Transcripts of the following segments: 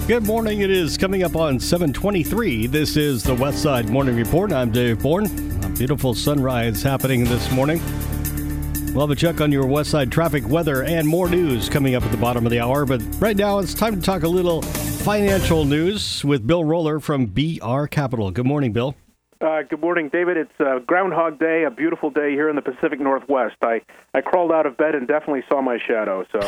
Good morning. It is coming up on 7:23. This is the West Side Morning Report. I'm Dave Bourne. A beautiful sunrise happening this morning. We'll have a check on your West Side traffic, weather, and more news coming up at the bottom of the hour. But right now, it's time to talk a little financial news with Bill Roller from BR Capital. Good morning, Bill. Good morning, David. It's Groundhog Day, a beautiful day here in the Pacific Northwest. I crawled out of bed and definitely saw my shadow, so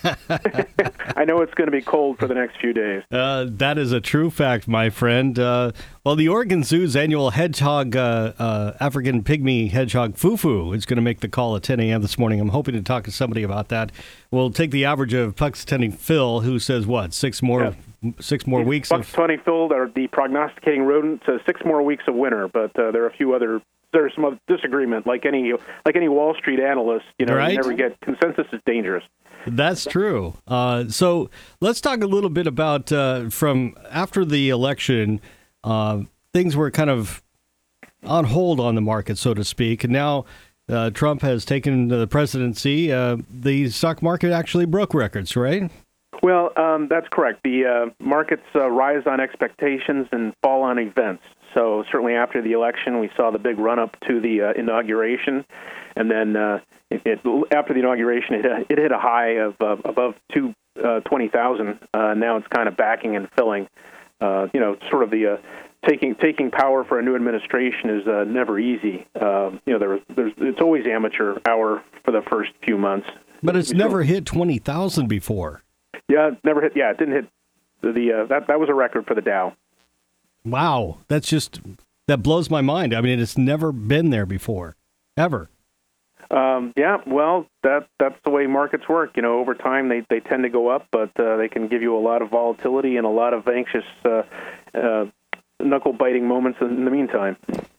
I know it's going to be cold for the next few days. That is a true fact, my friend. Well, the Oregon Zoo's annual hedgehog, African pygmy hedgehog Fufu is going to make the call at 10 a.m. this morning. I'm hoping to talk to somebody about that. We'll take the average of Puxatawny Phil, who says, what, six more weeks? Puxatawny Phil, the prognosticating rodent, 6 more weeks of winter, but there are a few other. There's some other disagreement, like any Wall Street analyst. Right? You never get consensus is dangerous. That's true. So let's talk a little bit about from after the election. Things were kind of on hold on the market, so to speak, and now Trump has taken the presidency. The stock market actually broke records, right? Well, that's correct. The markets rise on expectations and fall on events. So certainly after the election, we saw the big run-up to the inauguration. And then after the inauguration, it hit a high of above 20,000. Now it's kind of backing and filling. Sort of the taking power for a new administration is never easy. It's always amateur hour for the first few months. But it's never hit 20,000 before. Yeah, never hit. Yeah, it didn't hit that was a record for the Dow. Wow, that blows my mind. I mean, it's never been there before, ever. Yeah, well, that's the way markets work. Over time they tend to go up, but they can give you a lot of volatility and a lot of anxious knuckle-biting moments in the meantime.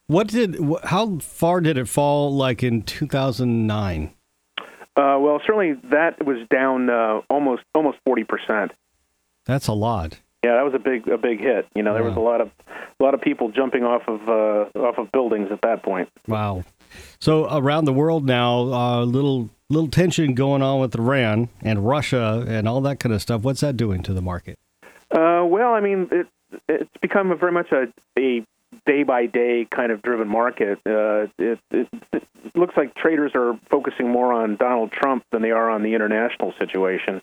How far did it fall, like in 2009? Well, certainly that was down almost 40%. That's a lot. Yeah, that was a big hit. There was a lot of people jumping off of buildings at that point. Wow. So around the world now, little tension going on with Iran and Russia and all that kind of stuff. What's that doing to the market? Well, I mean, it's become very much a day-by-day kind of driven market. It looks like traders are focusing more on Donald Trump than they are on the international situation.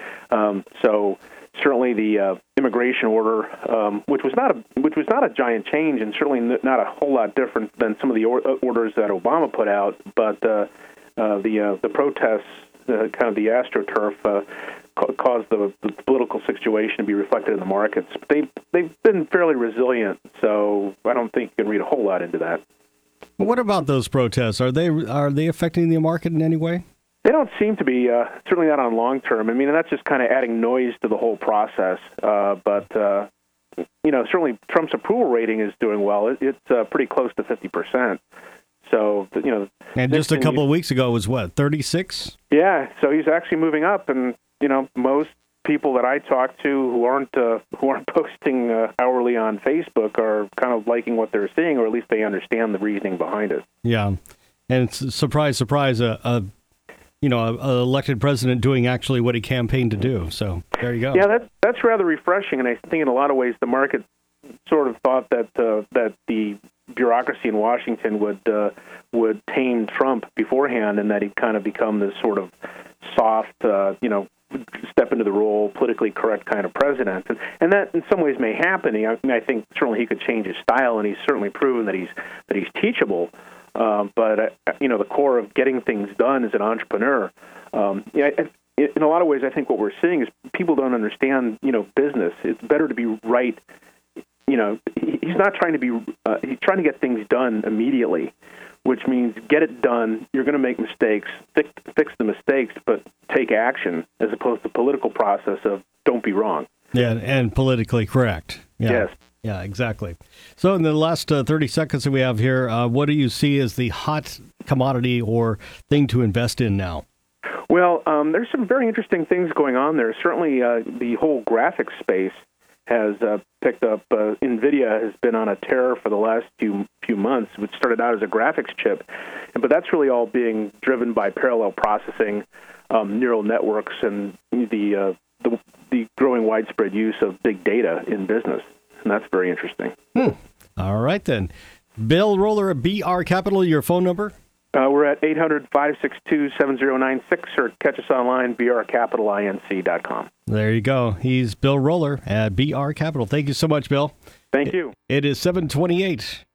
So certainly the immigration order, which was not a giant change, and certainly not a whole lot different than some of the orders that Obama put out, but the protests, kind of the AstroTurf, caused the political situation to be reflected in the markets. They've been fairly resilient, so I don't think you can read a whole lot into that. What about those protests? Are they affecting the market in any way? They don't seem to be, certainly not on long term. I mean, that's just kind of adding noise to the whole process. But certainly Trump's approval rating is doing well. It's pretty close to 50%. So, And just a couple of weeks ago it was what, 36? Yeah, so he's actually moving up, and most people that I talk to who aren't posting hourly on Facebook are kind of liking what they're seeing, or at least they understand the reasoning behind it. Yeah, and it's surprise, an elected president doing actually what he campaigned to do. So there you go. Yeah, that's rather refreshing, and I think in a lot of ways the market sort of thought that the bureaucracy in Washington would tame Trump beforehand, and that he'd kind of become this sort of soft, step into the role, politically correct kind of president, and that in some ways may happen. I think certainly he could change his style, and he's certainly proven that he's teachable. But the core of getting things done as an entrepreneur. In a lot of ways, I think what we're seeing is people don't understand, business. It's better to be right. He's not trying to be. He's trying to get things done immediately, which means get it done. You're going to make mistakes. Fix the mistakes, but take action, as opposed to the political process of don't be wrong. Yeah, and politically correct. Yeah. Yes. Yeah, exactly. So in the last 30 seconds that we have here, what do you see as the hot commodity or thing to invest in now? Well, there's some very interesting things going on there. Certainly the whole graphics space has picked up. NVIDIA has been on a tear for the last few months, which started out as a graphics chip. But that's really all being driven by parallel processing, neural networks, and the the growing widespread use of big data in business, and that's very interesting. All right, then. Bill Roller at BR Capital, your phone number? We're at 800-562-7096, or catch us online, brcapitalinc.com. There you go. He's Bill Roller at BR Capital. Thank you so much, Bill. Thank you. It is 7:28.